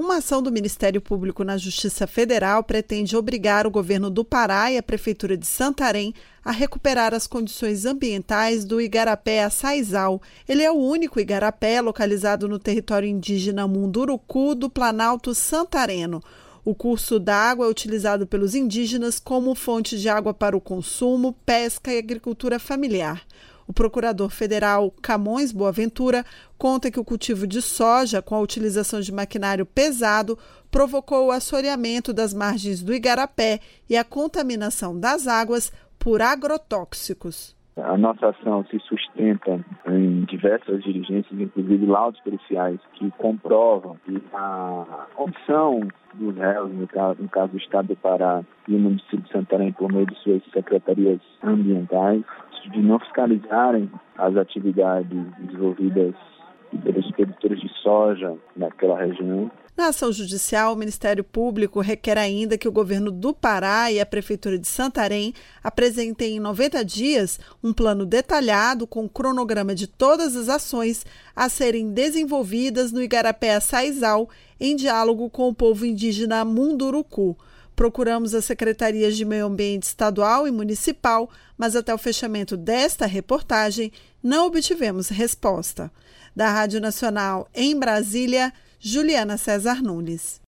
Uma ação do Ministério Público na Justiça Federal pretende obrigar o governo do Pará e a Prefeitura de Santarém a recuperar as condições ambientais do Igarapé Açaizal. Ele é o único igarapé localizado no território indígena Munduruku do Planalto Santareno. O curso d'água é utilizado pelos indígenas como fonte de água para o consumo, pesca e agricultura familiar. O procurador federal Camões Boaventura conta que o cultivo de soja, com a utilização de maquinário pesado, provocou o assoreamento das margens do Igarapé e a contaminação das águas por agrotóxicos. A nossa ação se sustenta em diversas diligências, inclusive laudos periciais, que comprovam que a omissão dos réus, no caso do Estado do Pará e o município de Santarém, por meio de suas secretarias ambientais, de não fiscalizarem as atividades desenvolvidas pelos produtores de soja naquela região. Na ação judicial, o Ministério Público requer ainda que o governo do Pará e a Prefeitura de Santarém apresentem em 90 dias um plano detalhado com cronograma de todas as ações a serem desenvolvidas no Igarapé Açaizal em diálogo com o povo indígena Munduruku. Procuramos as secretarias de Meio Ambiente estadual e municipal, mas até o fechamento desta reportagem não obtivemos resposta. Da Rádio Nacional em Brasília, Juliana César Nunes.